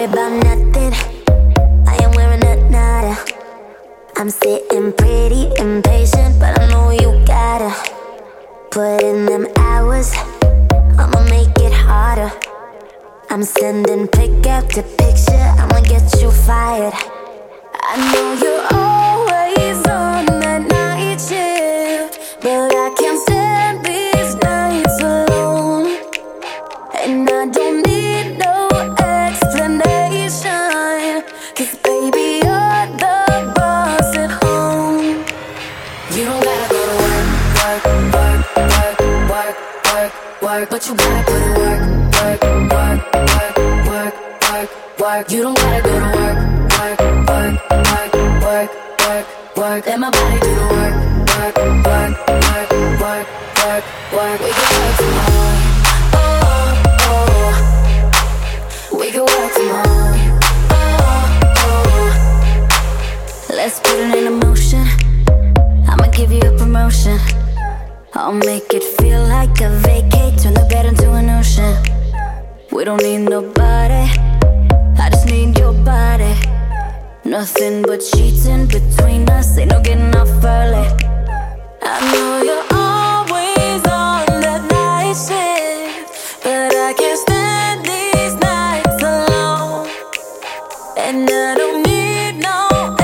about nothing. I am wearing a nada. I'm sitting pretty impatient, but I know you gotta put in them hours. I'ma make it harder. I'm sending pick after picture, I'ma get you fired. I know you're always on that night shift, but I can't stand these nights alone. And I don't need no explanation, 'cause baby, you're the boss at home. You don't gotta go to work, work, work, work, work, work, work, but you gotta put in work, work, work, work, work, work, work. You don't gotta go to work, work, work, work, work, work, work. Let my body do the work, work, work, work, work, work, work. We can work tomorrow. Oh, oh. We can work tomorrow. Oh, oh. Let's put it in motion. I'ma give you a promotion. I'll make it feel like a vacate. Turn the bed into an ocean. We don't need nobody, I just need your body. Nothing but sheets in between us, ain't no getting off early. I know you're always on that night shift, but I can't stand these nights alone. And I don't need no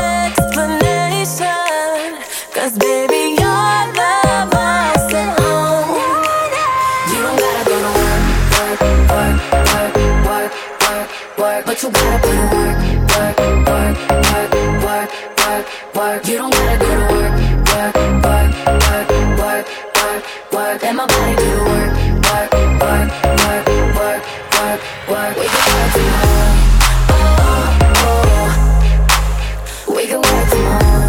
explanation, 'cause baby, you're the boss at home. You don't gotta go to work, work, work, work, work, work, work, but you gotta put in work, work, work, work, work, work, work. You don't gotta go to work, work, work, work, work, work, work. Let my body do the work, work, work, work, work, work, work. We can work tomorrow. Oh, oh. We can work tomorrow.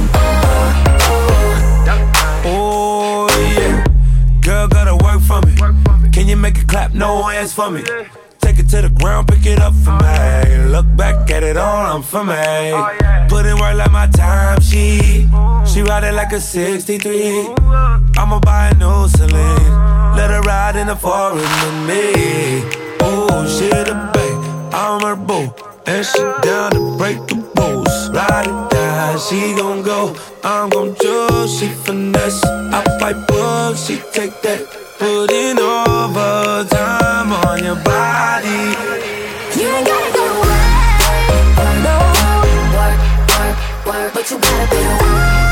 Oh, oh. Oh yeah, girl gotta work for me. Can you make it clap? No hands for me. Take it to the ground, pick it up for me. Look back at it all, I'm for me. Put in work like my time, she ride it like a 63. I'ma buy a new Celine, let her ride in the forest with me. Oh, she the babe, I'm her boo, and she down to break the rules. Ride it down, she gon' go, I'm gon' choose. She finesse, I fight bugs, she take that. Putting overtime on your body. You ain't gotta go to work, no. Work, work, work, but you gotta be the one.